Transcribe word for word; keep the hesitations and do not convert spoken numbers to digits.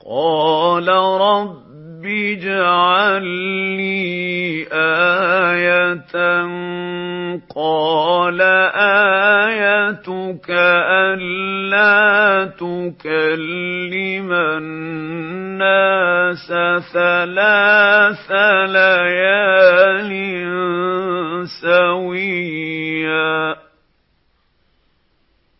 قَالَ رَبِّ اجْعَل لِّي آيَةً ۖ قَالَ آيَتُكَ أَلَّا تُكَلِّمَ النَّاسَ ثَلَاثَ لَيَالٍ